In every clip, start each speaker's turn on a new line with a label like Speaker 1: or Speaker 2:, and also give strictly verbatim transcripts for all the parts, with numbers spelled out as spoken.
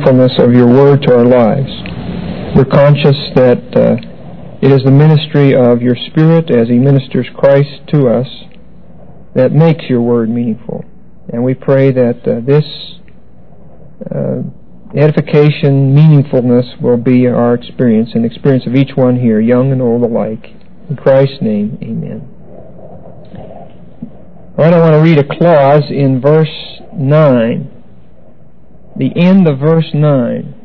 Speaker 1: meaningfulness of your Word to our lives. We're conscious that uh, it is the ministry of your Spirit as He ministers Christ to us that makes your Word meaningful. And we pray that uh, this uh, edification, meaningfulness will be our experience and experience of each one here, young and old alike. In Christ's name, amen. All right, I want to read a clause in verse nine. The end of verse nine.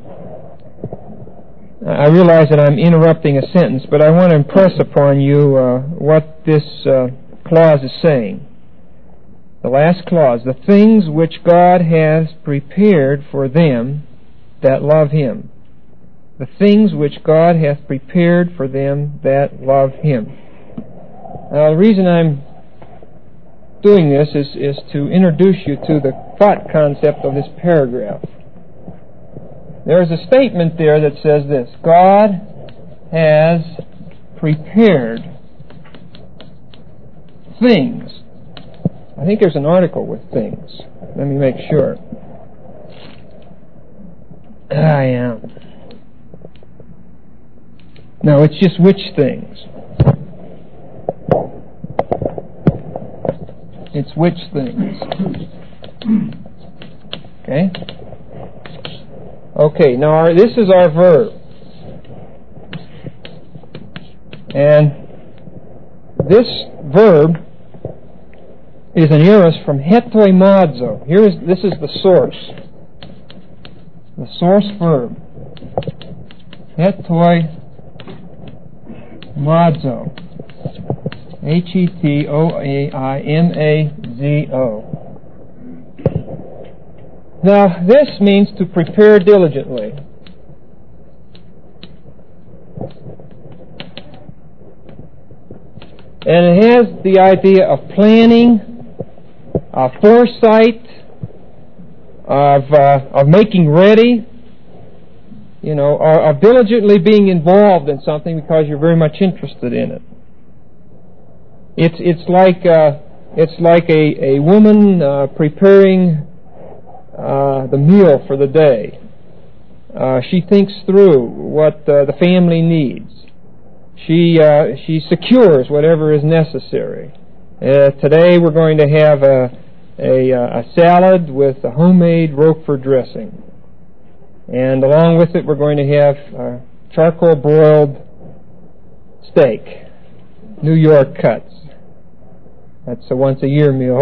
Speaker 1: I realize that I'm interrupting a sentence, but I want to impress upon you uh, what this uh, clause is saying. The last clause, the things which God has prepared for them that love Him. The things which God hath prepared for them that love Him. Now, the reason I'm doing this is, is to introduce you to the thought concept of this paragraph. There is a statement there that says this: God has prepared things. I think there's an article with things. Let me make sure. I am. No, it's just which things. It's which things. Okay? Okay, now our, this is our verb. And this verb is an aorist from hetoimazo. Here is, this is the source. The source verb. Hetoimazo. H E T O A I M A Z O. Now, this means to prepare diligently. And it has the idea of planning, of foresight, of uh, of making ready, you know, or of diligently being involved in something because you're very much interested in it. It's it's like uh, it's like a a woman uh, preparing uh, the meal for the day. Uh, she thinks through what uh, the family needs. She uh, she secures whatever is necessary. Uh, today we're going to have a a, a salad with a homemade Roquefort dressing, and along with it we're going to have uh, charcoal broiled steak, New York cuts. That's a once a year meal.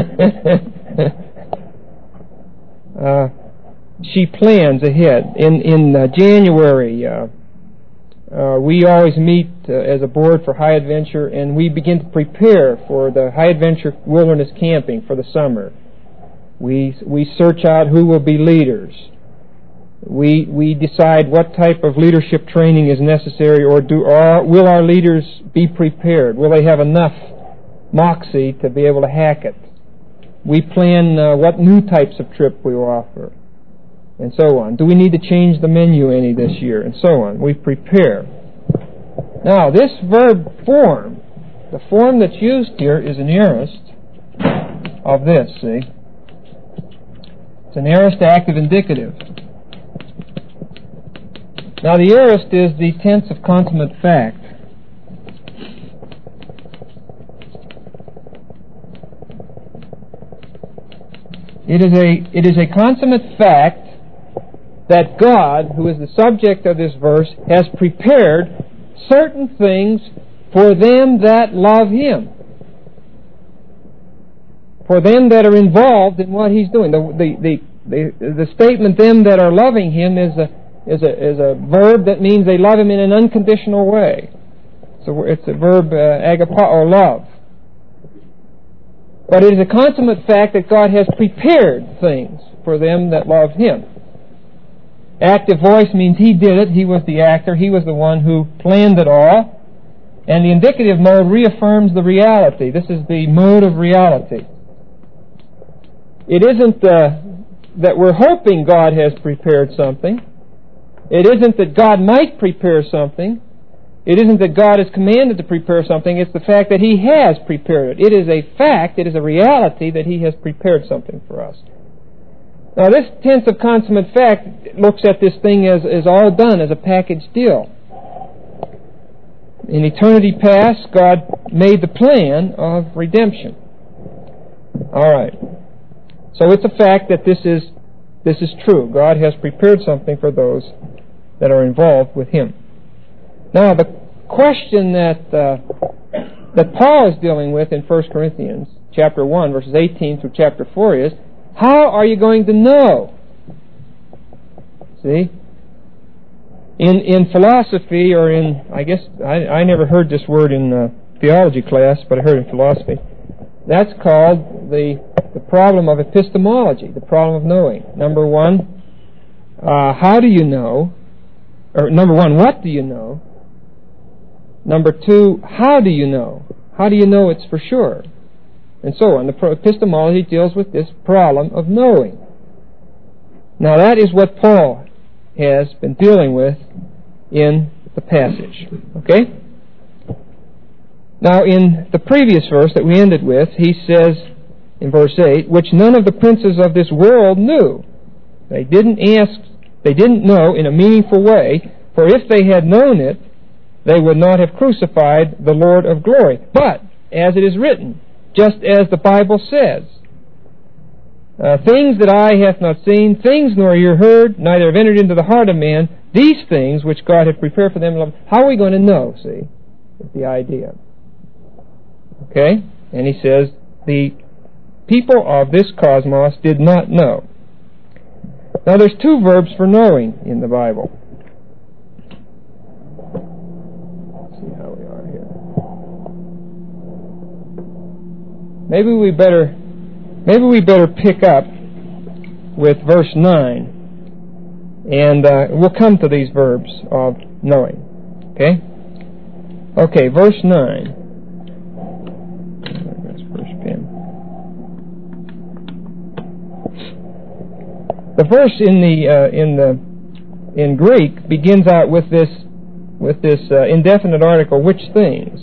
Speaker 1: uh, she plans ahead. In in uh, January, uh, uh, we always meet uh, as a board for High Adventure, and we begin to prepare for the High Adventure Wilderness Camping for the summer. We we search out who will be leaders. We we decide what type of leadership training is necessary, or do or will our leaders be prepared? Will they have enough moxie to be able to hack it? We plan uh, what new types of trip we will offer, and so on. Do we need to change the menu any this year, and so on. We prepare. Now, this verb form, the form that's used here is an aorist of this, see? It's an aorist active indicative. Now, the aorist is the tense of consummate fact. It is a it is a consummate fact that God, who is the subject of this verse, has prepared certain things for them that love Him, for them that are involved in what He's doing. The the the the, the statement "them that are loving Him" is a is a is a verb that means they love Him in an unconditional way. So it's a verb uh, agapao, love. But it is a consummate fact that God has prepared things for them that love Him. Active voice means He did it. He was the actor. He was the one who planned it all. And the indicative mode reaffirms the reality. This is the mode of reality. It isn't uh, that we're hoping God has prepared something. It isn't that God might prepare something. It isn't that God is commanded to prepare something. It's the fact that He has prepared it. It is a fact, it is a reality that He has prepared something for us. Now, this tense of consummate fact looks at this thing as, as all done, as a package deal. In eternity past, God made the plan of redemption. All right. So it's a fact that this is this is true. God has prepared something for those that are involved with Him. Now, the question that uh, that Paul is dealing with in First Corinthians chapter one, verses eighteen through chapter four is, how are you going to know? See? In in philosophy, or in, I guess, I, I never heard this word in uh, theology class, but I heard it in philosophy. That's called the, the problem of epistemology, the problem of knowing. Number one, uh, how do you know? Or number one, what do you know? Number two, how do you know? How do you know it's for sure? And so on. The pro- epistemology deals with this problem of knowing. Now that is what Paul has been dealing with in the passage. Okay? Now in the previous verse that we ended with, he says in verse eight, which none of the princes of this world knew. They didn't ask, they didn't know in a meaningful way, for if they had known it, they would not have crucified the Lord of glory. But, as it is written, just as the Bible says, uh, things that eye hath not seen, things nor ear heard, neither have entered into the heart of man, these things which God hath prepared for them. How are we going to know, see? That's the idea. Okay? And he says, the people of this cosmos did not know. Now there's two verbs for knowing in the Bible. Let's see how we are here. Maybe we better maybe we better pick up with verse nine, and uh, we'll come to these verbs of knowing. Okay? Okay, verse nine. That's first pen. The verse in the uh, in the in Greek begins out with this with this uh, indefinite article, which things?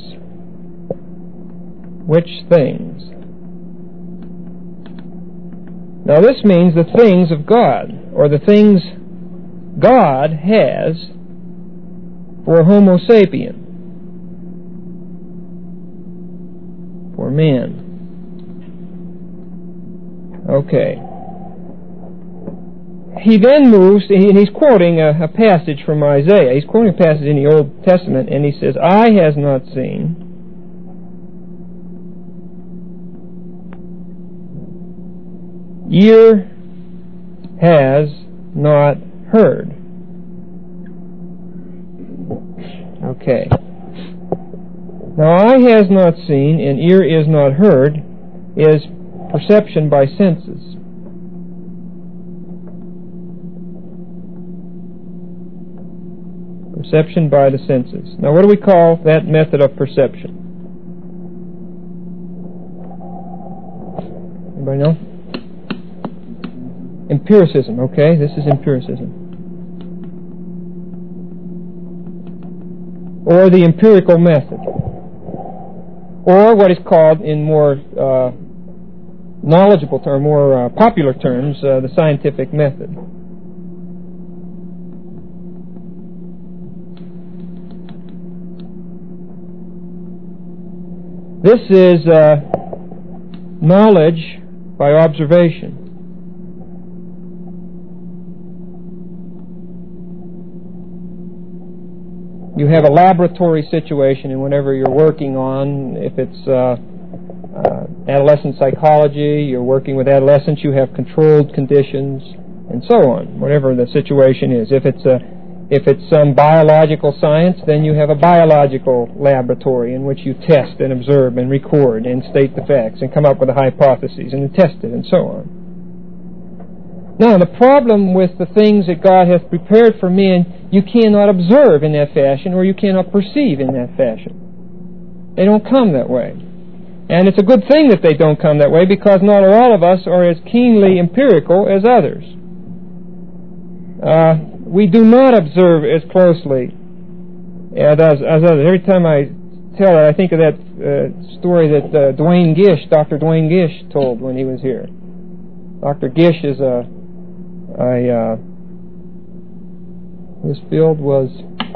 Speaker 1: Which things? Now this means the things of God, or the things God has for Homo sapien, for man. Okay. He then moves, and he's quoting a, a passage from Isaiah. He's quoting a passage in the Old Testament, and he says, eye has not seen, ear has not heard. Okay. Now, eye has not seen and ear is not heard is perception by senses. Perception by the senses. Now, what do we call that method of perception? Anybody know? Empiricism, okay? This is empiricism. Or the empirical method. Or what is called, in more uh, knowledgeable terms, more uh, popular terms, uh, the scientific method. This is uh, knowledge by observation. You have a laboratory situation, and whenever you're working on, if it's uh, uh, adolescent psychology, you're working with adolescents, you have controlled conditions, and so on, whatever the situation is. If it's a If it's some biological science, then you have a biological laboratory in which you test and observe and record and state the facts and come up with a hypothesis and test it and so on. Now, the problem with the things that God hath prepared for men, you cannot observe in that fashion, or you cannot perceive in that fashion. They don't come that way. And it's a good thing that they don't come that way, because not all of us are as keenly empirical as others. Uh, we do not observe as closely as, as others. Every time I tell it, I think of that uh, story that uh, Dwayne Gish, Doctor Dwayne Gish, told when he was here. Doctor Gish is a, a uh, His field was...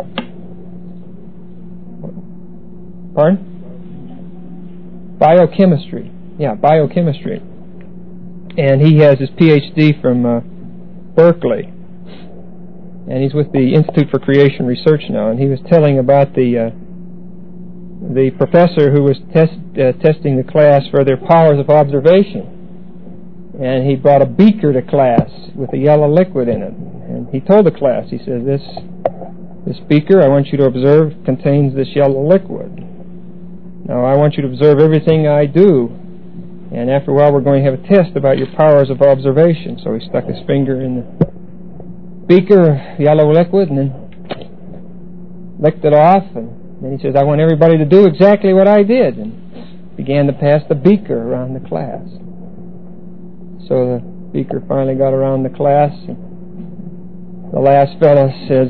Speaker 1: Pardon? Biochemistry. Yeah, biochemistry. And he has his P H D from uh, Berkeley. And he's with the Institute for Creation Research now. And he was telling about the uh, the professor who was test, uh, testing the class for their powers of observation. And he brought a beaker to class with a yellow liquid in it. And he told the class, he said, this, this beaker, I want you to observe, contains this yellow liquid. Now, I want you to observe everything I do. And after a while, we're going to have a test about your powers of observation. So he stuck his finger in the beaker, yellow liquid, and then licked it off. And then he says, I want everybody to do exactly what I did. And began to pass the beaker around the class. So the beaker finally got around the class. And the last fellow says,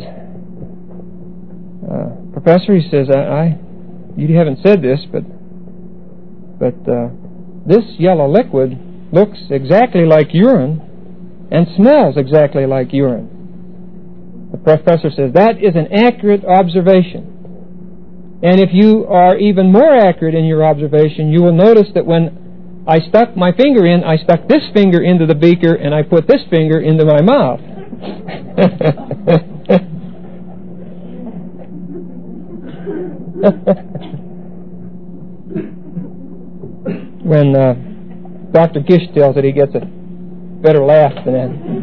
Speaker 1: uh, Professor, he says, I, I, you haven't said this, but, but uh, this yellow liquid looks exactly like urine and smells exactly like urine. The professor says, that is an accurate observation. And if you are even more accurate in your observation, you will notice that when I stuck my finger in, I stuck this finger into the beaker, and I put this finger into my mouth. When uh, Doctor Gish tells it, he gets a better laugh than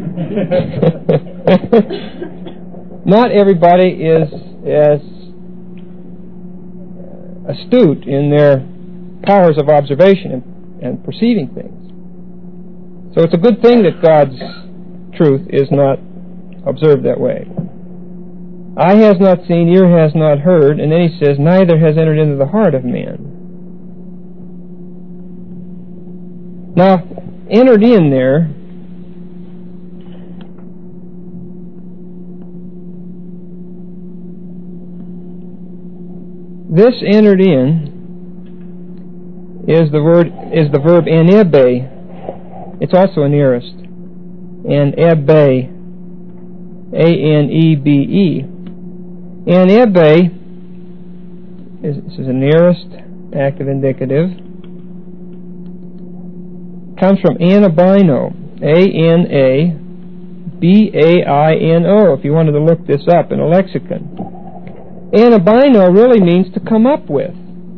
Speaker 1: that. Not everybody is as astute in their powers of observation and, and perceiving things. So it's a good thing that God's truth is not observed that way. Eye has not seen, ear has not heard, and then he says, neither has entered into the heart of man. Now, entered in there, this entered in is the word is the verb anebe. It's also an aorist. Anebe, A N E B E. Anebe is this is an aorist, active indicative. Comes from anabino, A N A B A I N O, if you wanted to look this up in a lexicon. Anabino really means to come up with.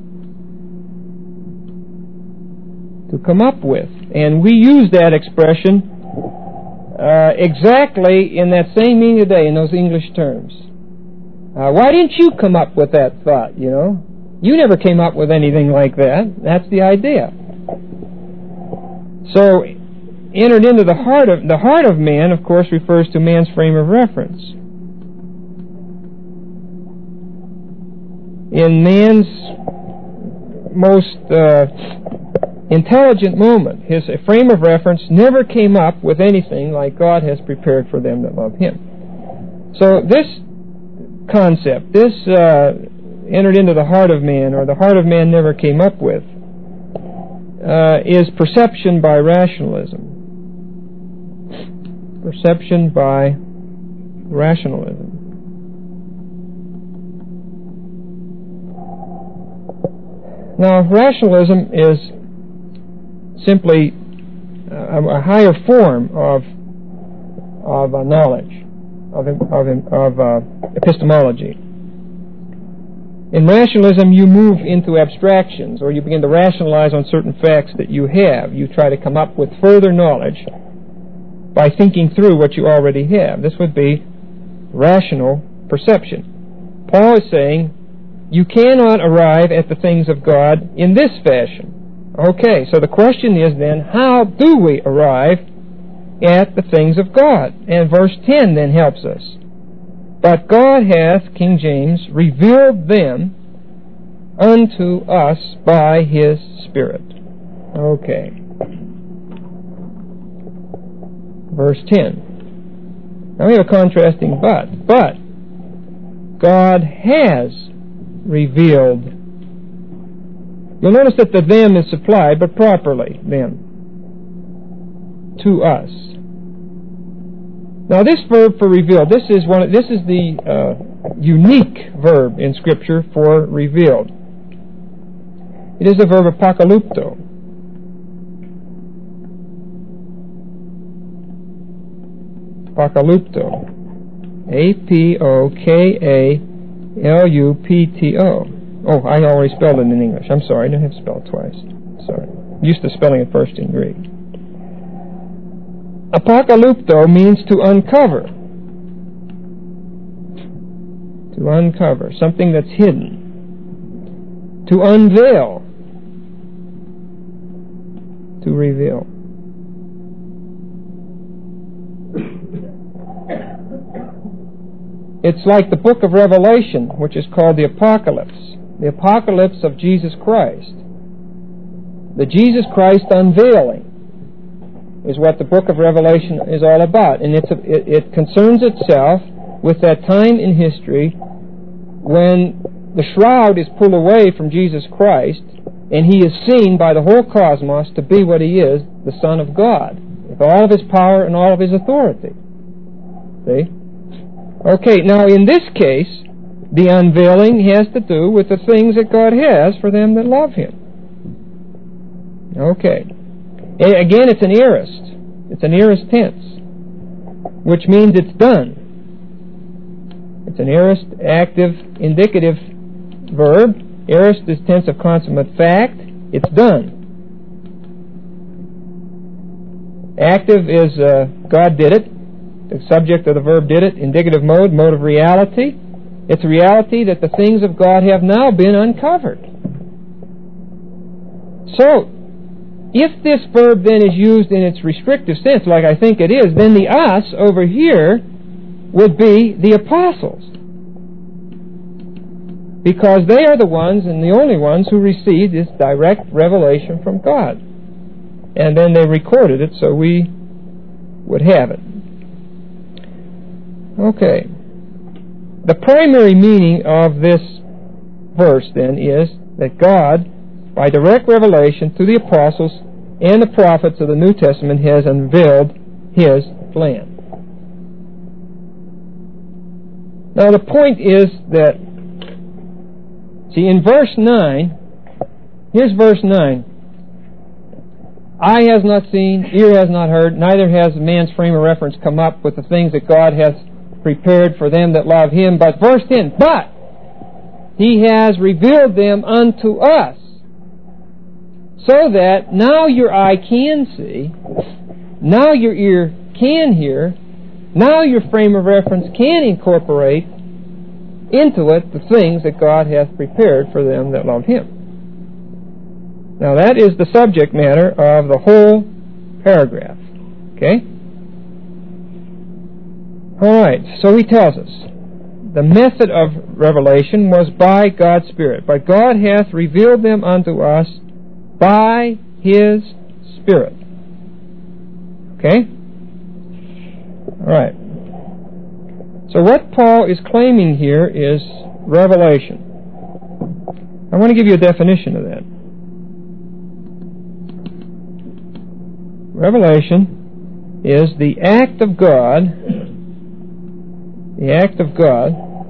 Speaker 1: To come up with. And we use that expression uh, exactly in that same meaning today, in those English terms. Uh, why didn't you come up with that thought, you know? You never came up with anything like that. That's the idea. So, entered into the heart of the heart of man, of course, refers to man's frame of reference. In man's most uh, intelligent moment, his frame of reference never came up with anything like God has prepared for them that love Him. So this concept, this uh, entered into the heart of man, or the heart of man never came up with, Uh, is perception by rationalism. Perception by rationalism. Now, rationalism is simply a, a higher form of of uh, knowledge, of of, of uh, epistemology. In rationalism, you move into abstractions, or you begin to rationalize on certain facts that you have. You try to come up with further knowledge by thinking through what you already have. This would be rational perception. Paul is saying, you cannot arrive at the things of God in this fashion. Okay, so the question is then, how do we arrive at the things of God? And verse ten then helps us. But God hath, King James, revealed them unto us by His Spirit. Okay. Verse ten. Now we have a contrasting but. But God has revealed. You'll notice that the them is supplied, but properly, them, to us. Now, this verb for revealed, this is one. This is the uh, unique verb in Scripture for revealed. It is the verb apokalupto. Apokalupto. A P O K A L U P T O. Oh, I already spelled it in English. I'm sorry. I didn't have to spell it twice. Sorry. I'm used to spelling it first in Greek. Apokalupto means to uncover. To uncover. Something that's hidden. To unveil. To reveal. It's like the book of Revelation, which is called the Apocalypse. The Apocalypse of Jesus Christ. The Jesus Christ unveiling is what the book of Revelation is all about. And it's a, it, it concerns itself with that time in history when the shroud is pulled away from Jesus Christ and He is seen by the whole cosmos to be what He is, the Son of God, with all of His power and all of His authority. See? Okay, now in this case, the unveiling has to do with the things that God has for them that love Him. Okay. Again, it's an aorist. It's an aorist tense, which means it's done. It's an aorist, active, indicative verb. Aorist is tense of consummate fact. It's done. Active is uh, God did it. The subject of the verb did it. Indicative mode, mode of reality. It's a reality that the things of God have now been uncovered. So, if this verb then is used in its restrictive sense, like I think it is, then the us over here would be the apostles. Because they are the ones and the only ones who received this direct revelation from God. And then they recorded it so we would have it. Okay. The primary meaning of this verse, then, is that God, by direct revelation to the apostles and the prophets of the New Testament, has unveiled His plan. Now, the point is that, see, in verse nine, here's verse nine. Eye has not seen, ear has not heard, neither has man's frame of reference come up with the things that God has prepared for them that love Him. But verse ten, but He has revealed them unto us, so that now your eye can see, now your ear can hear, now your frame of reference can incorporate into it the things that God hath prepared for them that love Him. Now that is the subject matter of the whole paragraph. Okay? Alright, so he tells us, the method of revelation was by God's Spirit. But God hath revealed them unto us by His Spirit. Okay? Alright. So what Paul is claiming here is revelation. I want to give you a definition of that. Revelation is the act of God, the act of God,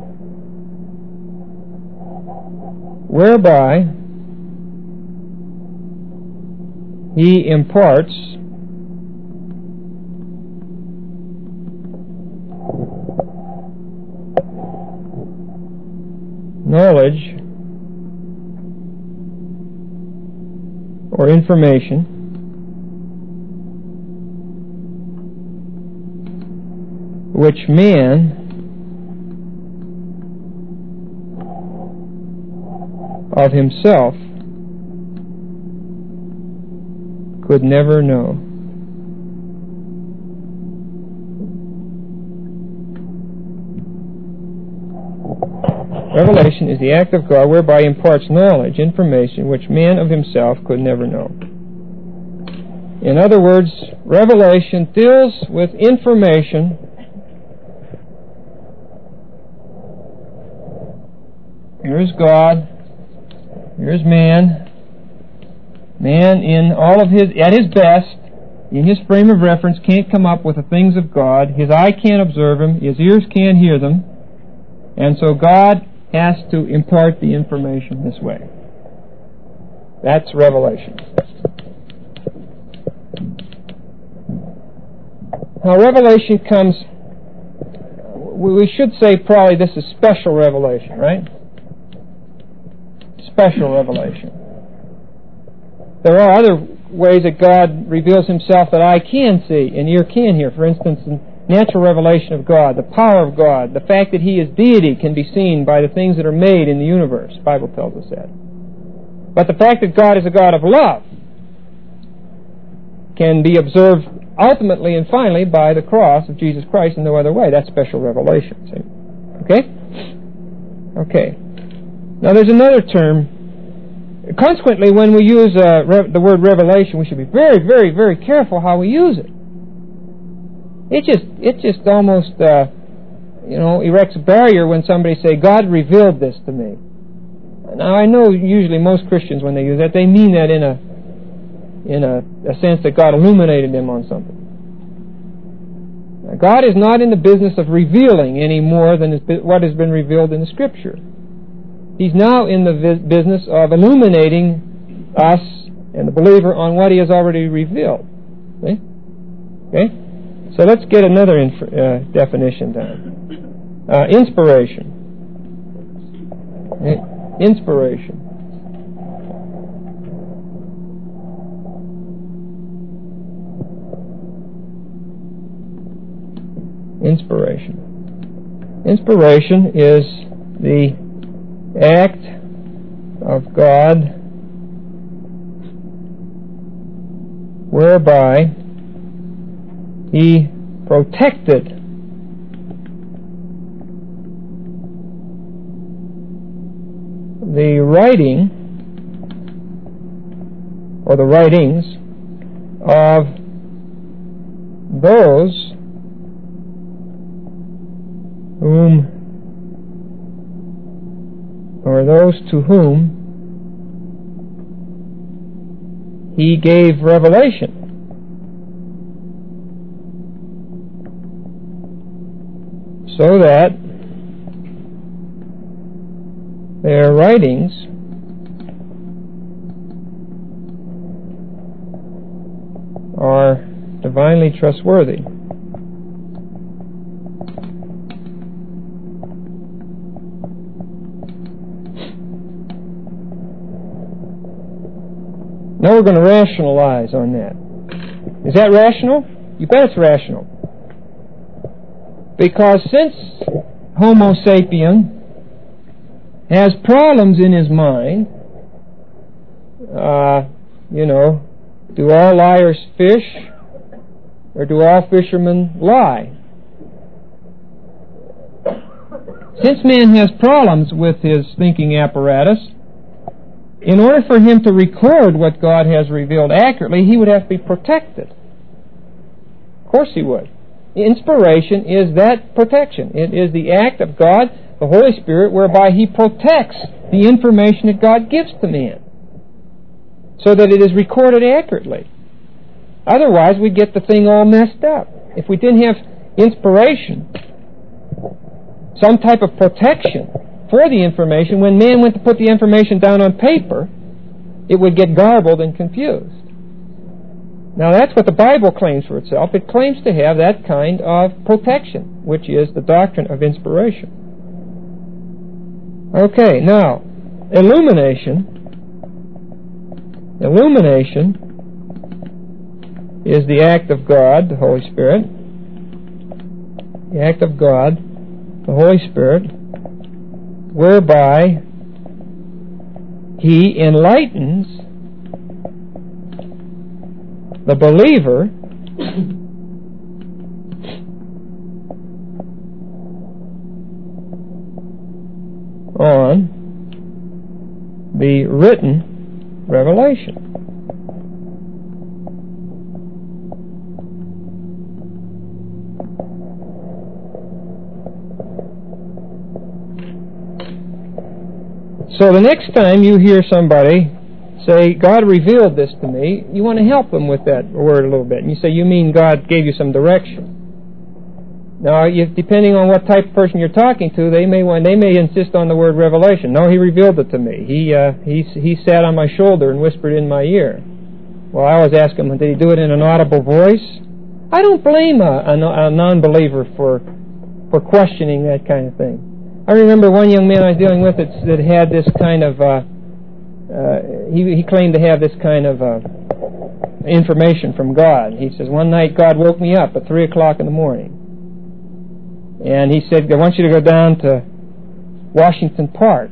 Speaker 1: whereby He imparts knowledge or information which man of himself could never know. Revelation is the act of God whereby He imparts knowledge, information, which man of himself could never know. In other words, revelation deals with information Here's God. Here's man. Man in all of his, at his best, in his frame of reference, can't come up with the things of God. His eye can't observe them. His ears can't hear them. And so God has to impart the information this way. That's revelation. Now, revelation comes, we should say probably this is special revelation, right? Special revelation. There are other ways that God reveals himself that eye can see and ear can hear. For instance, in natural revelation of God, the power of God, the fact that he is deity can be seen by the things that are made in the universe. The Bible tells us that. But the fact that God is a God of love can be observed ultimately and finally by the cross of Jesus Christ in no other way. That's special revelation. See? Okay? Okay. Now there's another term. Consequently, when we use uh, re- the word revelation, we should be very, very, very careful how we use it. It just, it just almost, uh, you know, erects a barrier when somebody say, "God revealed this to me." Now, I know usually most Christians, when they use that, they mean that in a, in a, a sense that God illuminated them on something. Now, God is not in the business of revealing any more than what has been revealed in the Scripture. He's now in the business of illuminating us and the believer on what he has already revealed. See? Okay? So let's get another inf- uh, definition down. Uh, inspiration. Okay? Inspiration. Inspiration. Inspiration is the act of God whereby he protected the writing or the writings of those whom or those to whom he gave revelation. So that their writings are divinely trustworthy. Now we're going to rationalize on that. Is that rational? You bet it's rational. Because since Homo sapien has problems in his mind, uh, you know, do all liars fish, or do all fishermen lie? Since man has problems with his thinking apparatus, in order for him to record what God has revealed accurately, he would have to be protected. Of course he would. Inspiration is that protection. It is the act of God, the Holy Spirit, whereby he protects the information that God gives to man so that it is recorded accurately. Otherwise, we'd get the thing all messed up. If we didn't have inspiration, some type of protection for the information, when man went to put the information down on paper, it would get garbled and confused. Now that's what the Bible claims for itself. It claims to have that kind of protection, which is the doctrine of inspiration. Okay, now, illumination. Illumination is the act of God, the Holy Spirit. The act of God, the Holy Spirit, whereby he enlightens the believer on the written revelation. So the next time you hear somebody say, God revealed this to me, you want to help them with that word a little bit. And you say, you mean God gave you some direction. Now, if, depending on what type of person you're talking to, they may want, they may insist on the word revelation. No, he revealed it to me. He uh, he he sat on my shoulder and whispered in my ear. Well, I always ask him, did he do it in an audible voice? I don't blame a, a, a non-believer for for questioning that kind of thing. I remember one young man I was dealing with that, that had this kind of uh, uh, he he claimed to have this kind of uh, information from God. He says, one night God woke me up at three o'clock in the morning. And he said, I want you to go down to Washington Park.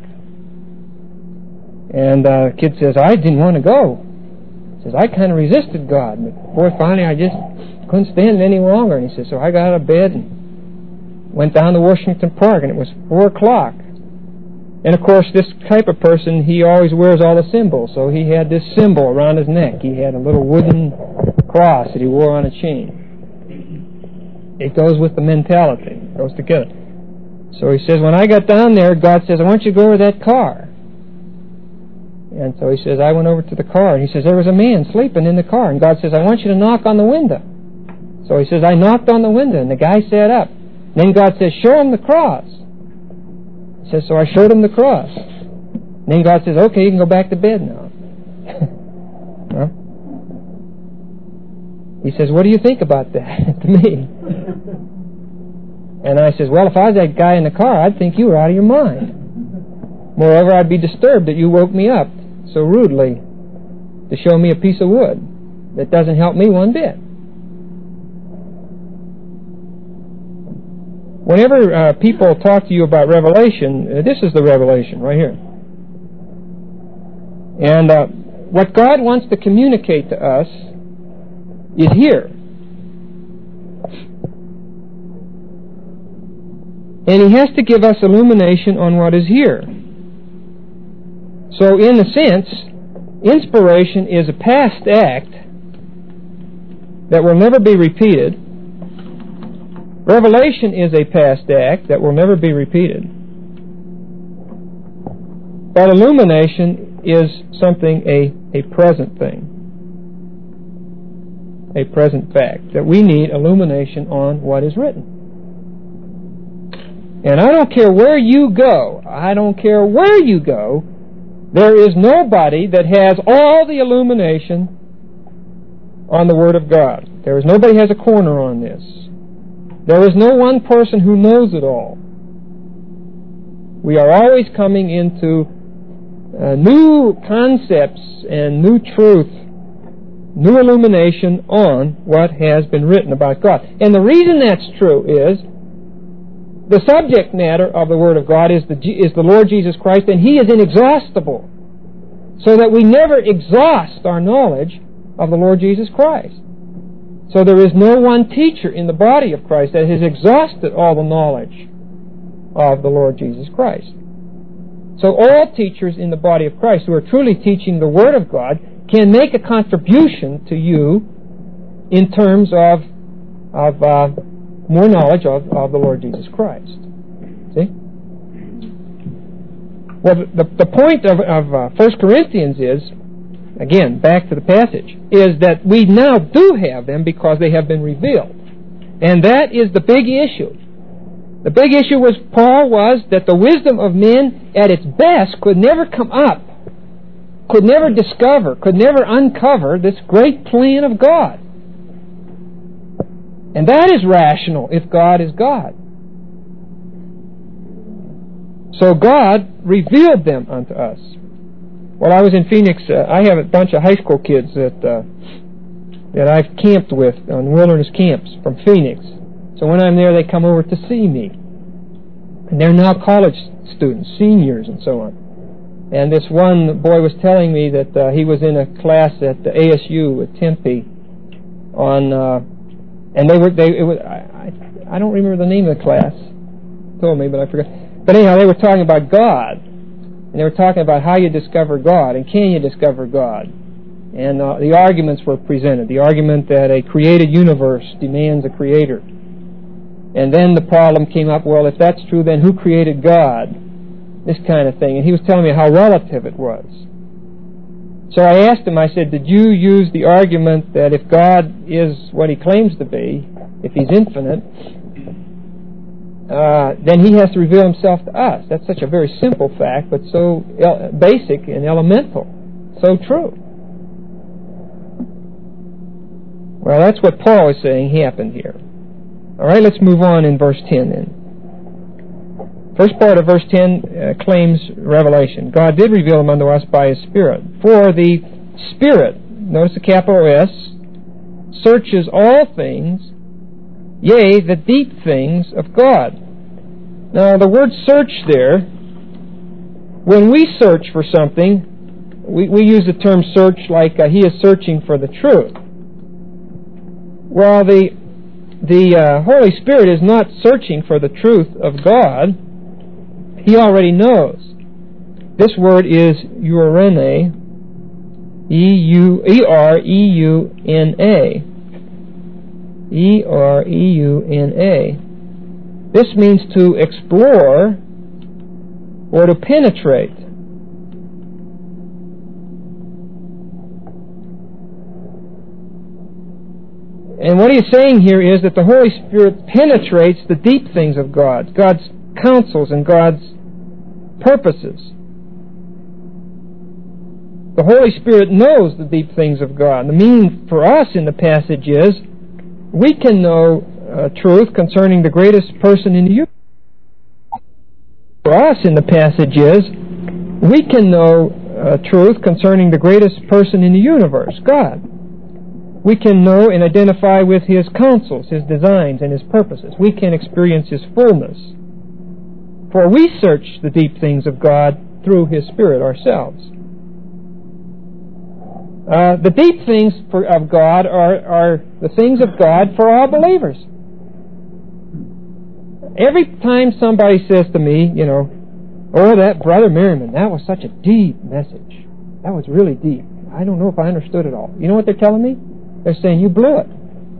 Speaker 1: And uh, the kid says, I didn't want to go. He says, I kind of resisted God. But boy, finally I just couldn't stand it any longer. And he says, so I got out of bed and went down to Washington Park. And it was four o'clock. And of course, this type of person, he always wears all the symbols. So he had this symbol around his neck. He had a little wooden cross that he wore on a chain. It goes with the mentality. It goes together. So he says, when I got down there, God says, I want you to go over to that car. And so he says, I went over to the car. And he says, there was a man sleeping in the car. And God says, I want you to knock on the window. So he says, I knocked on the window. And the guy sat up. And then God says, show him the cross. He says, so I showed him the cross. And then God says, okay, you can go back to bed now. Well, he says, what do you think about that to me? And I says, well, if I was that guy in the car, I'd think you were out of your mind. Moreover, I'd be disturbed that you woke me up so rudely to show me a piece of wood that doesn't help me one bit. Whenever uh, people talk to you about revelation, uh, this is the revelation right here. And uh, what God wants to communicate to us is here. And He has to give us illumination on what is here. So in a sense, inspiration is a past act that will never be repeated. Revelation is a past act that will never be repeated. But illumination is something, a, a present thing. A present fact. That we need illumination on what is written. And I don't care where you go, I don't care where you go, there is nobody that has all the illumination on the Word of God. There is nobody has a corner on this. There is no one person who knows it all. We are always coming into uh, new concepts and new truth, new illumination on what has been written about God. And the reason that's true is the subject matter of the Word of God is the, is the Lord Jesus Christ, and He is inexhaustible, so that we never exhaust our knowledge of the Lord Jesus Christ. So there is no one teacher in the body of Christ that has exhausted all the knowledge of the Lord Jesus Christ. So all teachers in the body of Christ who are truly teaching the Word of God can make a contribution to you in terms of, of uh, more knowledge of, of the Lord Jesus Christ. See? Well, the, the point of, of uh, First Corinthians is, again, back to the passage, is that we now do have them because they have been revealed. And that is the big issue. The big issue was, Paul, was that the wisdom of men at its best could never come up, could never discover, could never uncover this great plan of God. And that is rational if God is God. So God revealed them unto us. Well, I was in Phoenix. Uh, I have a bunch of high school kids that uh, that I've camped with on wilderness camps from Phoenix. So when I'm there, they come over to see me. And they're now college students, seniors, and so on. And this one boy was telling me that uh, he was in a class at the A S U at Tempe on... Uh, And they were, they, it was, I, I don't remember the name of the class. Told me, but I forgot. But anyhow, they were talking about God. And they were talking about how you discover God, and can you discover God. And uh, the arguments were presented. The argument that a created universe demands a creator. And then the problem came up, well, if that's true, then who created God? This kind of thing. And he was telling me how relative it was. So I asked him, I said, did you use the argument that if God is what He claims to be, if He's infinite, uh, then He has to reveal Himself to us? That's such a very simple fact, but so el- basic and elemental. So true. Well, that's what Paul is saying happened here. All right, let's move on in verse ten then. First part of verse ten uh, claims revelation. God did reveal Him unto us by His Spirit. For the Spirit, notice the capital S, searches all things, yea, the deep things of God. Now, the word search there, when we search for something, we, we use the term search like uh, he is searching for the truth. Well, the, the uh, Holy Spirit is not searching for the truth of God. He already knows. This word is eurene, E U E R E U N A. E R E U N A. This means to explore or to penetrate. And what he's saying here is that the Holy Spirit penetrates the deep things of God, God's counsels and God's purposes. The Holy Spirit knows the deep things of God. The meaning for us in the passage is we can know uh, truth concerning the greatest person in the universe. For us in the passage is we can know uh, truth concerning the greatest person in the universe, God. We can know and identify with His counsels, His designs, and His purposes. We can experience His fullness. For we search the deep things of God through His Spirit ourselves. Uh, the deep things for, of God are, are the things of God for all believers. Every time somebody says to me, you know, oh, that Brother Merriman, that was such a deep message. That was really deep. I don't know if I understood it all. You know what they're telling me? They're saying, you blew it.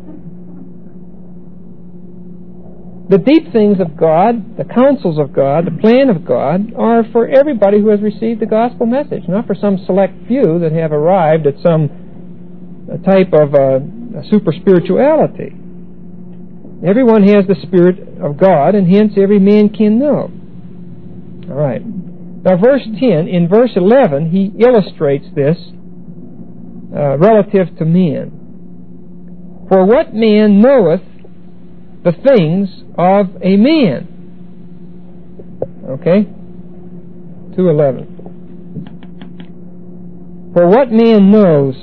Speaker 1: The deep things of God, the counsels of God, the plan of God, are for everybody who has received the gospel message, not for some select few that have arrived at some type of uh, super spirituality. Everyone has the Spirit of God, and hence every man can know. All right. Now, verse ten, in verse eleven, he illustrates this uh, relative to men. For what man knoweth the things of a man? Okay? two eleven. For what man knows?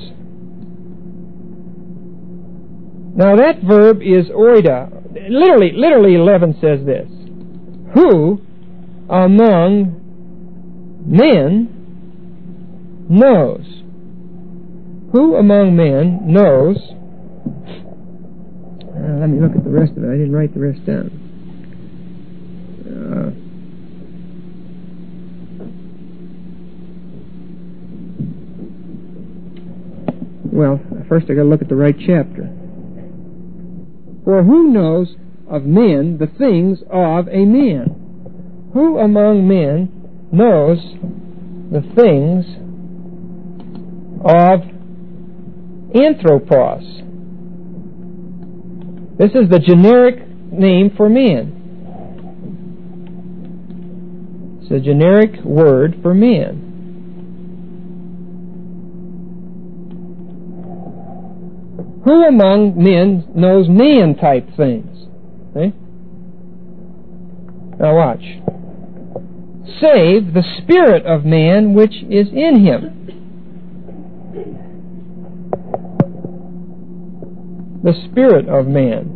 Speaker 1: Now that verb is oida. Literally, literally eleven says this. Who among men knows? Who among men knows? Uh, let me look at the rest of it. I didn't write the rest down. Uh, well, first I got to look at the right chapter. For who knows of men the things of a man? Who among men knows the things of anthropos? This is the generic name for man. It's a generic word for man. Who among men knows man-type things? Okay? Now watch. Save the spirit of man which is in him. The spirit of man.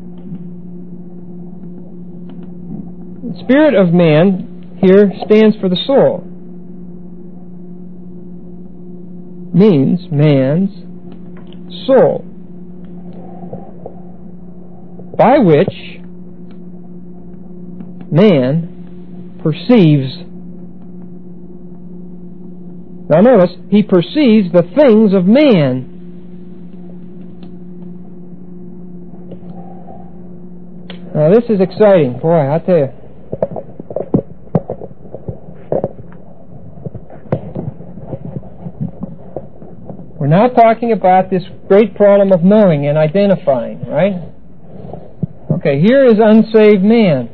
Speaker 1: The spirit of man here stands for the soul. Means man's soul, by which man perceives. Now notice, he perceives the things of man. Now this is exciting. Boy, I tell you. We're now talking about this great problem of knowing and identifying, right? Okay, here is unsaved man.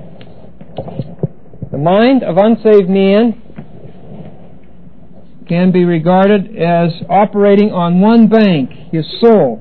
Speaker 1: The mind of unsaved man can be regarded as operating on one bank, his soul.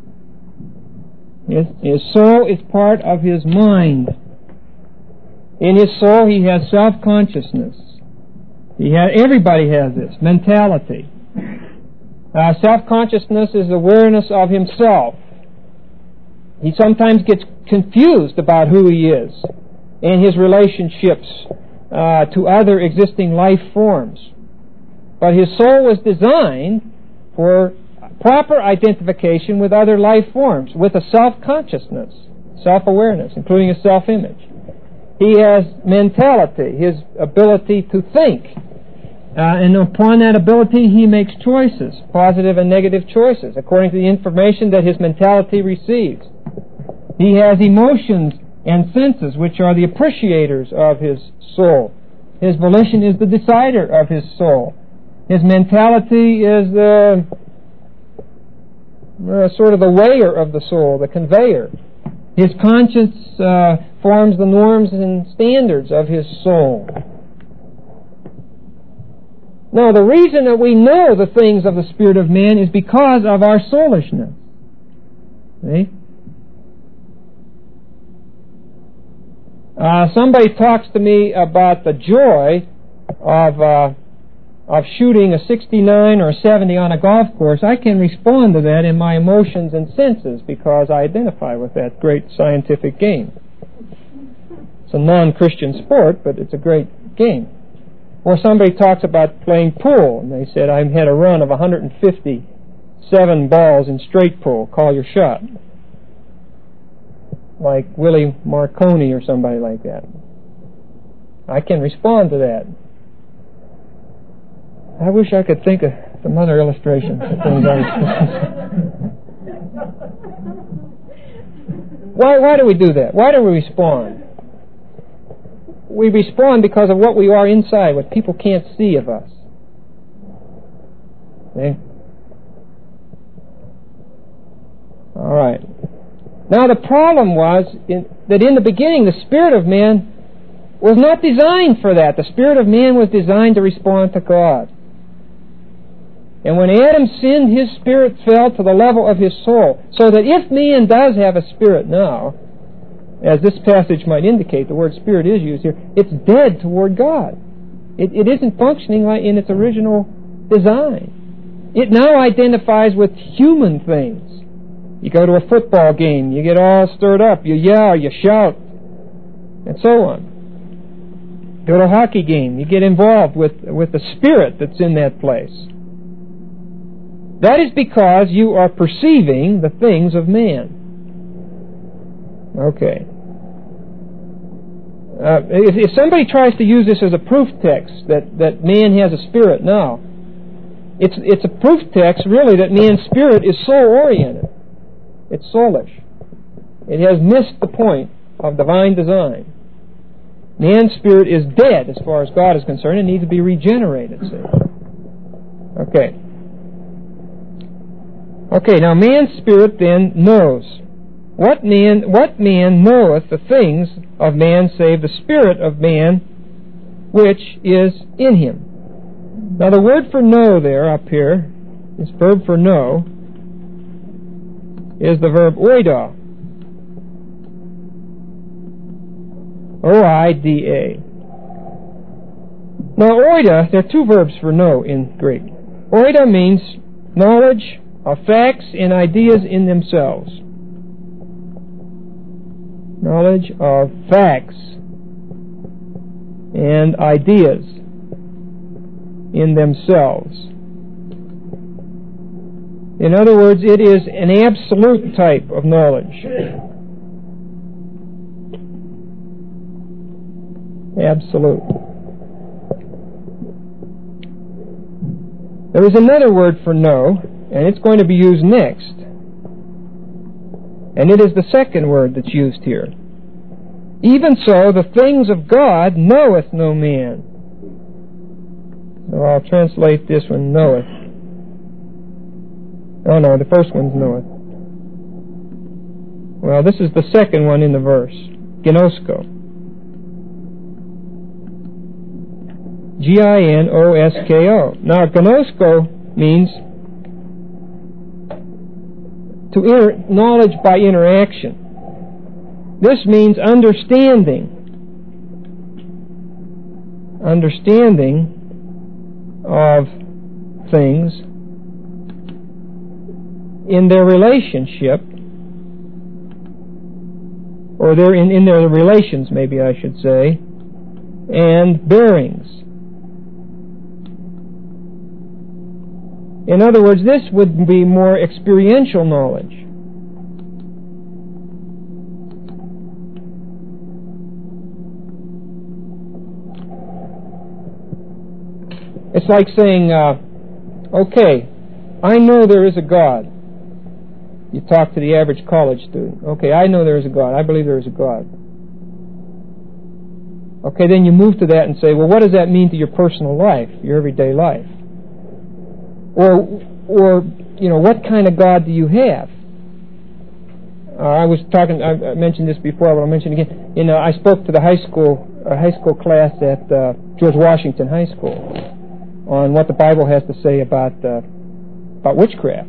Speaker 1: His, his soul is part of his mind. In his soul he has self-consciousness. He ha- everybody has this, mentality. Uh, self-consciousness is awareness of himself. He sometimes gets confused about who he is and his relationships uh, to other existing life forms. But his soul was designed for proper identification with other life forms, with a self-consciousness, self-awareness, including a self-image. He has mentality, his ability to think. Uh, and upon that ability, he makes choices, positive and negative choices, according to the information that his mentality receives. He has emotions and senses, which are the appreciators of his soul. His volition is the decider of his soul. His mentality is the uh, sort of the weigher of the soul, the conveyor. His conscience uh, forms the norms and standards of his soul. Now, the reason that we know the things of the spirit of man is because of our soulishness. See? Uh, somebody talks to me about the joy of uh, of shooting a sixty-nine or a seventy on a golf course. I can respond to that in my emotions and senses because I identify with that great scientific game. It's a non-Christian sport, but it's a great game. Or somebody talks about playing pool, and they said, I had a run of one hundred fifty-seven balls in straight pool. Call your shot. Like Willie Marconi or somebody like that. I can respond to that. I wish I could think of some other illustrations of things I Why, why do we do that? Why do we respond? We respond because of what we are inside, what people can't see of us. See? All right. Now the problem was in, that in the beginning the spirit of man was not designed for that. The spirit of man was designed to respond to God. And when Adam sinned, his spirit fell to the level of his soul. So that if man does have a spirit now, as this passage might indicate, the word spirit is used here, it's dead toward God. It, it isn't functioning like in its original design. It now identifies with human things. You go to a football game, you get all stirred up, you yell, you shout, and so on. Go to a hockey game, you get involved with, with the spirit that's in that place. That is because you are perceiving the things of man. Okay. Uh, if, if somebody tries to use this as a proof text that, that man has a spirit now, it's, it's a proof text really that man's spirit is soul-oriented. It's soulish. It has missed the point of divine design. Man's spirit is dead as far as God is concerned and needs to be regenerated. See? Okay. Okay, now man's spirit then knows. What man, what man knoweth the things of man save the spirit of man which is in him? Now the word for know there up here, this verb for know, is the verb oida. O I D A. Now oida, there are two verbs for know in Greek. Oida means knowledge of facts and ideas in themselves. Knowledge of facts and ideas in themselves. In other words, it is an absolute type of knowledge. Absolute. There is another word for know, and it's going to be used next. And it is the second word that's used here. Even so, the things of God knoweth no man. So I'll translate this one, knoweth. Oh no, the first one's knoweth. Well, this is the second one in the verse. Ginosko. G I N O S K O. Now, gnosko means to inter- knowledge by interaction. This means understanding. Understanding of things in their relationship, or their in, in their relations, maybe I should say, and bearings. In other words, this would be more experiential knowledge. It's like saying, uh, okay, I know there is a God. You talk to the average college student. Okay, I know there is a God. I believe there is a God. Okay, then you move to that and say, well, what does that mean to your personal life, your everyday life? Or, or you know, what kind of God do you have? Uh, I was talking, I mentioned this before, but I'll mention it again. You know, I spoke to the high school, uh, high school class at uh, George Washington High School on what the Bible has to say about uh, about witchcraft.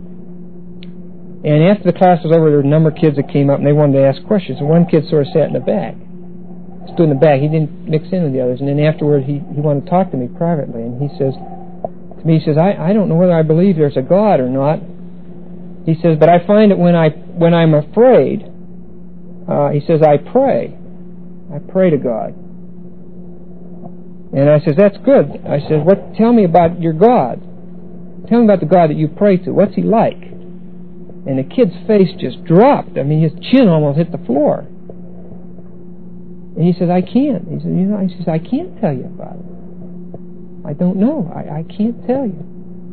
Speaker 1: And after the class was over, there were a number of kids that came up and they wanted to ask questions. And one kid sort of sat in the back, stood in the back. He didn't mix in with the others. And then afterward, he, he wanted to talk to me privately. And he says to me, he says, I, I don't know whether I believe there's a God or not. He says, but I find that when, I, when I'm afraid, uh, he says, I pray. I pray to God. And I says, that's good. I says, what? Tell me about your God. Tell me about the God that you pray to. What's he like? And the kid's face just dropped. I mean, his chin almost hit the floor. And he says, I can't. He says, you know, he says, I can't tell you about it. I don't know. I, I can't tell you.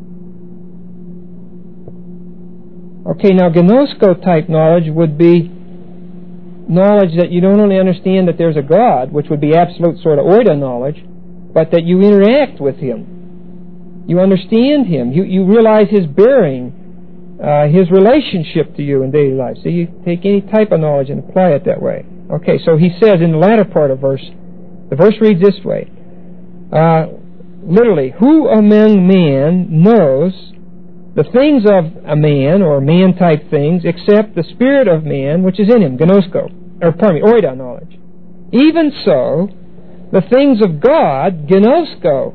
Speaker 1: Okay, now gnosko type knowledge would be knowledge that you don't only understand that there's a God, which would be absolute sort of oida knowledge, but that you interact with him. You understand him. You, you realize his bearing, Uh, his relationship to you in daily life. So you take any type of knowledge and apply it that way. Okay, so he says in the latter part of verse, the verse reads this way, uh, literally, who among man knows the things of a man, or man-type things, except the spirit of man, which is in him, gnosko, or pardon me, oida knowledge. Even so, the things of God, gnosko,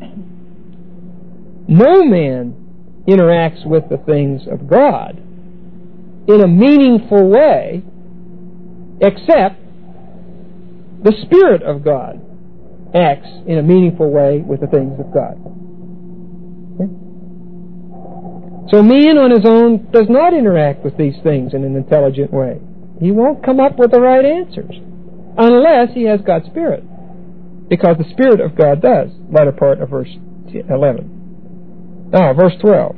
Speaker 1: no man interacts with the things of God in a meaningful way except the Spirit of God acts in a meaningful way with the things of God. Okay? So man on his own does not interact with these things in an intelligent way. He won't come up with the right answers unless he has God's Spirit, because the Spirit of God does. Latter part of verse eleven. Now, verse twelve.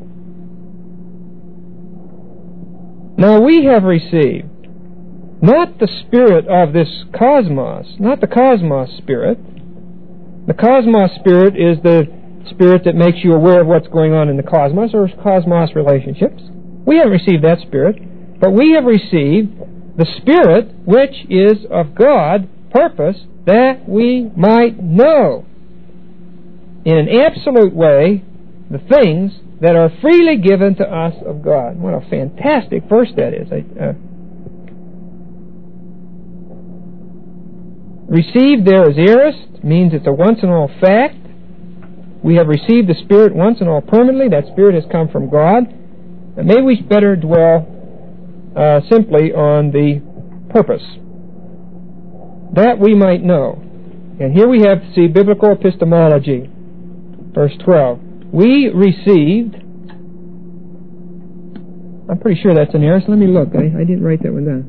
Speaker 1: Now we have received not the spirit of this cosmos, not the cosmos spirit. The cosmos spirit is the spirit that makes you aware of what's going on in the cosmos, or cosmos relationships. We haven't received that spirit, but we have received the Spirit which is of God, purpose that we might know in an absolute way the things that are freely given to us of God. What a fantastic verse that is. Uh, received there as aorist means it's a once and all fact. We have received the Spirit once and all permanently. That Spirit has come from God. And maybe we better dwell uh, simply on the purpose, that we might know. And here we have to see biblical epistemology. Verse twelve. We received, I'm pretty sure that's an error, so let me look. I, I didn't write that one down.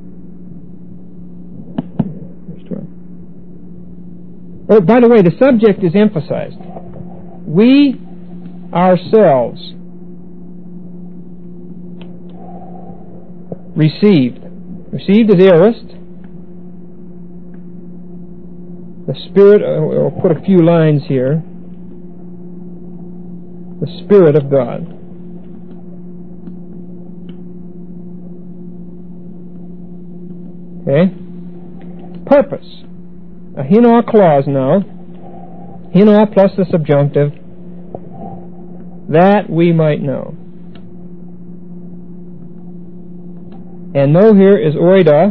Speaker 1: Verse twelve. Oh, by the way, the subject is emphasized. We ourselves received. Received is aorist. The Spirit, I'll put a few lines here. The Spirit of God. Okay? Purpose. A hino clause now. Hino plus the subjunctive. That we might know. And know here is oida.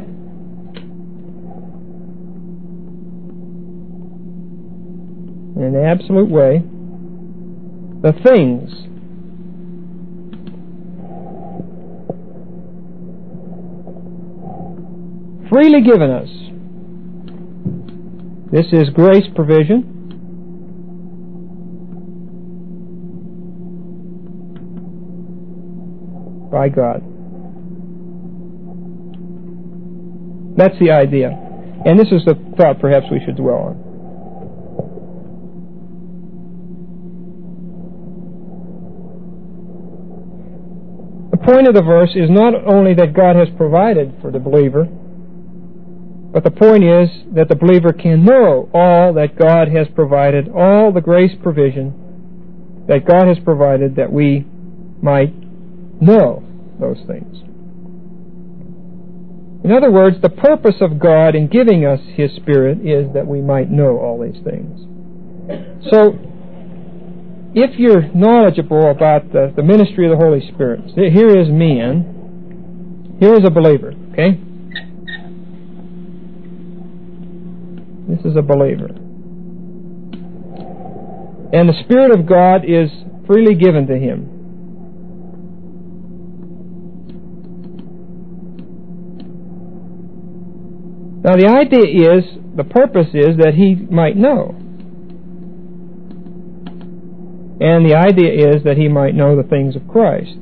Speaker 1: In an absolute way. The things. Freely given us. This is grace provision. By God. That's the idea. And this is the thought perhaps we should dwell on. The point of the verse is not only that God has provided for the believer, but the point is that the believer can know all that God has provided, all the grace provision that God has provided that we might know those things. In other words, the purpose of God in giving us His Spirit is that we might know all these things. So, if you're knowledgeable about the, the ministry of the Holy Spirit, here is man, here is a believer, okay? This is a believer. And the Spirit of God is freely given to him. Now the idea is, the purpose is that he might know. And the idea is that he might know the things of Christ.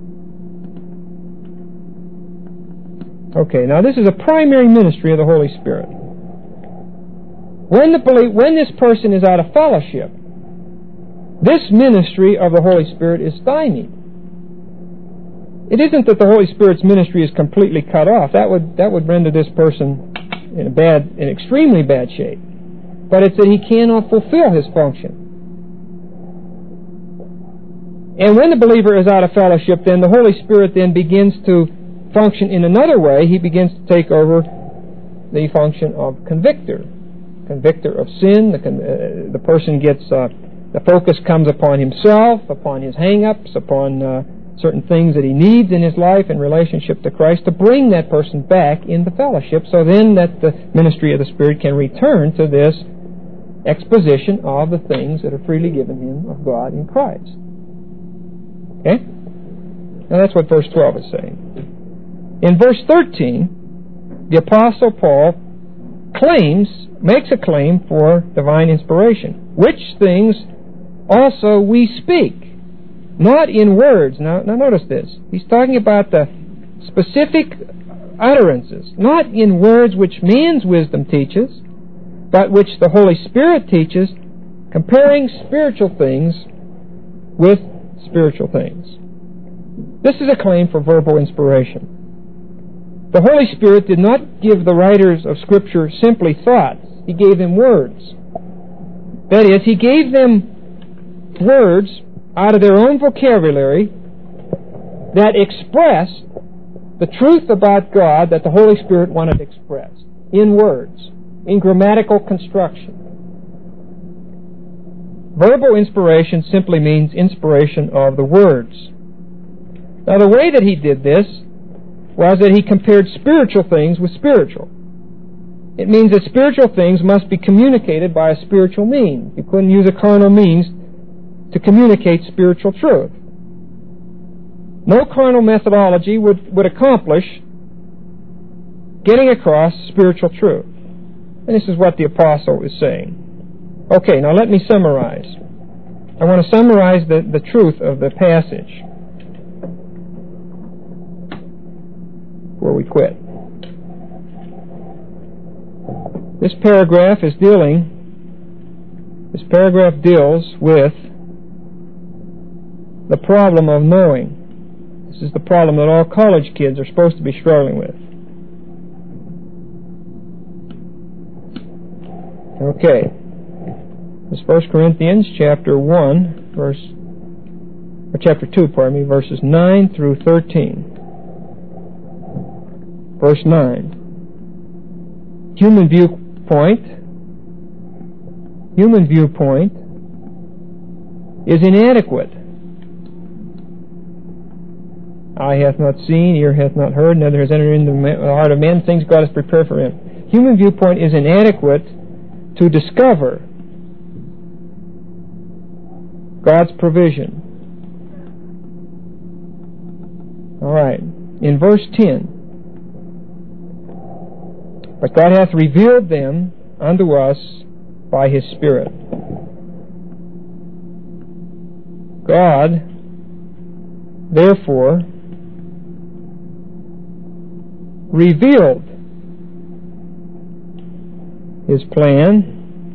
Speaker 1: Okay, now this is a primary ministry of the Holy Spirit. When, the, when this person is out of fellowship, this ministry of the Holy Spirit is stymied. It isn't that the Holy Spirit's ministry is completely cut off. That would that would render this person in a bad, in extremely bad shape. But it's that he cannot fulfill his function. And when the believer is out of fellowship, then the Holy Spirit then begins to function in another way. He begins to take over the function of convictor. Convictor of sin. The, uh, the person gets, uh, the focus comes upon himself, upon his hang-ups, upon uh, certain things that he needs in his life in relationship to Christ to bring that person back into fellowship, so then that the ministry of the Spirit can return to this exposition of the things that are freely given him of God in Christ. Okay? Now that's what verse twelve is saying. In verse thirteen, the Apostle Paul claims, makes a claim for divine inspiration, which things also we speak, not in words. Now, now notice this. He's talking about the specific utterances, not in words which man's wisdom teaches, but which the Holy Spirit teaches, comparing spiritual things with spiritual things. This is a claim for verbal inspiration. The Holy Spirit did not give the writers of Scripture simply thoughts. He gave them words. That is, He gave them words out of their own vocabulary that expressed the truth about God that the Holy Spirit wanted expressed in words, in grammatical construction. Verbal inspiration simply means inspiration of the words. Now, the way that he did this was that he compared spiritual things with spiritual. It means that spiritual things must be communicated by a spiritual means. You couldn't use a carnal means to communicate spiritual truth. No carnal methodology would, would accomplish getting across spiritual truth. And this is what the apostle is saying. Okay, now let me summarize. I want to summarize the, the truth of the passage before we quit. This paragraph is dealing, this paragraph deals with the problem of knowing. This is the problem that all college kids are supposed to be struggling with. Okay. This is First Corinthians chapter one, verse, or chapter two, pardon me, verses nine through thirteen. Verse nine. human viewpoint, human viewpoint is inadequate. Eye hath not seen, ear hath not heard, neither has entered into the heart of man things God has prepared for him. Human viewpoint is inadequate to discover God's provision. All right, in verse ten, but God hath revealed them unto us by His Spirit. God, therefore, revealed His plan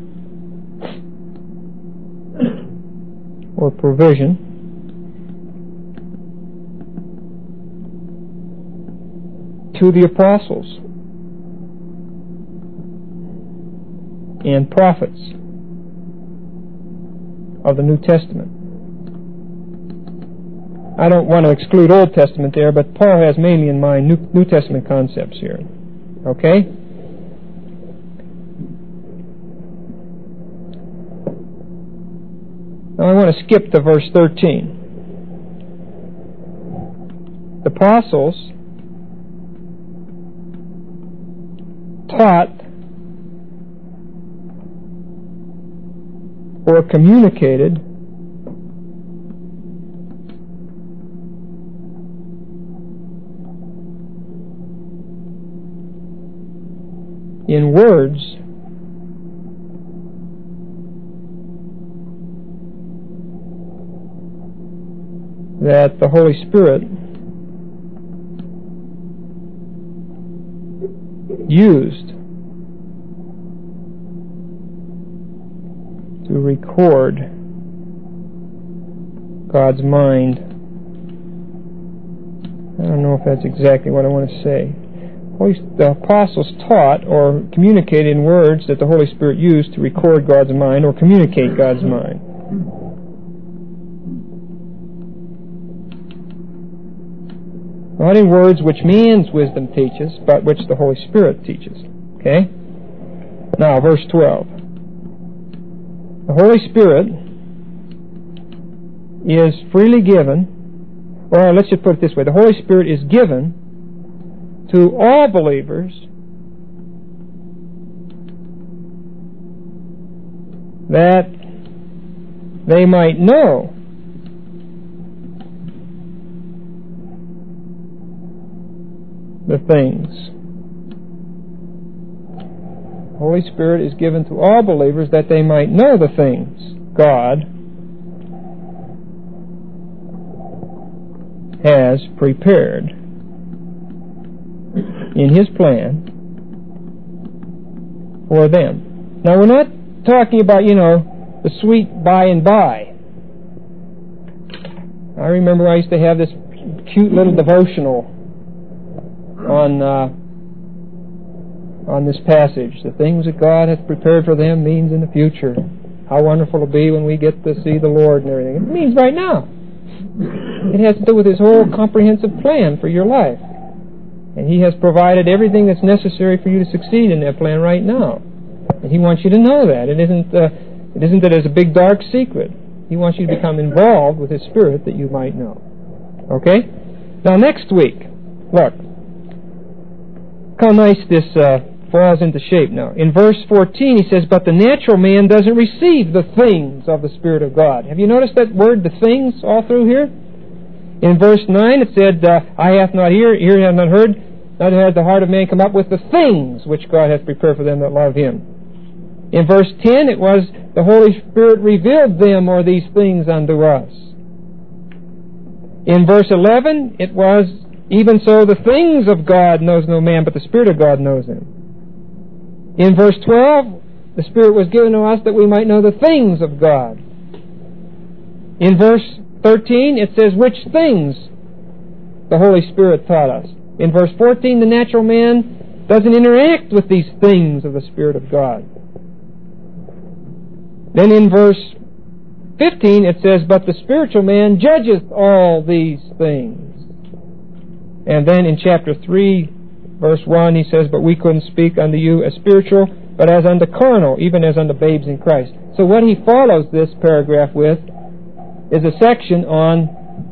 Speaker 1: or provision to the apostles and prophets of the New Testament. I don't want to exclude Old Testament there, but Paul has mainly in mind New, New Testament concepts here. Okay? Now I want to skip to verse thirteen. The apostles taught or communicated in words that the Holy Spirit used to record God's mind. I don't know if that's exactly what I want to say. The apostles taught or communicated in words that the Holy Spirit used to record God's mind or communicate God's mind. Not in words which man's wisdom teaches, but which the Holy Spirit teaches. Okay? Now, verse twelve. The Holy Spirit is freely given, or let's just put it this way, the Holy Spirit is given to all believers that they might know the things. The Holy Spirit is given to all believers that they might know the things God has prepared in His plan for them. Now we're not talking about, you know, the sweet by and by. I remember I used to have this cute little devotional on uh, on this passage. The things that God hath prepared for them means in the future. How wonderful it'll be when we get to see the Lord and everything. It means right now. It has to do with His whole comprehensive plan for your life. And He has provided everything that's necessary for you to succeed in that plan right now. And He wants you to know that. It isn't, uh, it isn't that it's a big dark secret. He wants you to become involved with His Spirit that you might know. Okay? Now next week, look. How nice this uh, falls into shape now. In verse fourteen he says, but the natural man doesn't receive the things of the Spirit of God. Have you noticed that word, the things, all through here? In verse nine it said, uh, eye hath not ear, ear hath not heard, neither hath the heart of man come up with the things which God hath prepared for them that love Him. In verse ten it was, the Holy Spirit revealed them or these things unto us. In verse eleven it was, even so the things of God knows no man, but the Spirit of God knows them. In verse twelve, the Spirit was given to us that we might know the things of God. In verse thirteen, it says which things the Holy Spirit taught us. In verse fourteen, the natural man doesn't interact with these things of the Spirit of God. Then in verse fifteen, it says, but the spiritual man judgeth all these things. And then in chapter three, verse one, he says, "But we couldn't speak unto you as spiritual, but as unto carnal, even as unto babes in Christ." So what he follows this paragraph with is a section on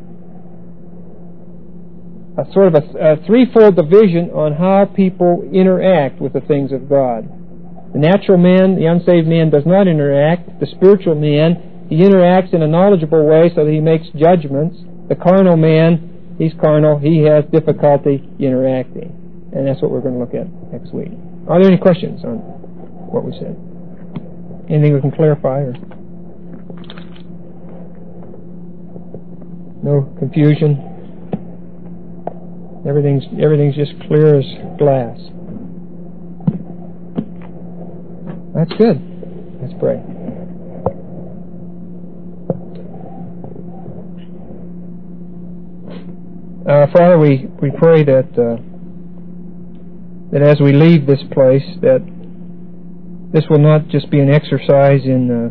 Speaker 1: a sort of a, a threefold division on how people interact with the things of God. The natural man, the unsaved man, does not interact. The spiritual man, he interacts in a knowledgeable way so that he makes judgments. The carnal man, he's carnal, he has difficulty interacting. And that's what we're going to look at next week. Are there any questions on what we said? Anything we can clarify? Or no confusion? Everything's, everything's just clear as glass. That's good. Let's pray. Uh, Father, we, we pray that uh, that as we leave this place, that this will not just be an exercise in uh,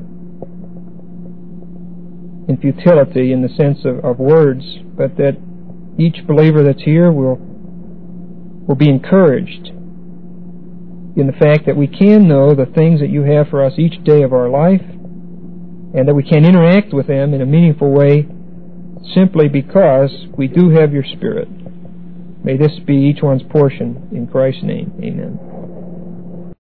Speaker 1: in futility in the sense of, of words, but that each believer that's here will will be encouraged in the fact that we can know the things that you have for us each day of our life, and that we can interact with them in a meaningful way simply because we do have your Spirit. May this be each one's portion. In Christ's name, amen.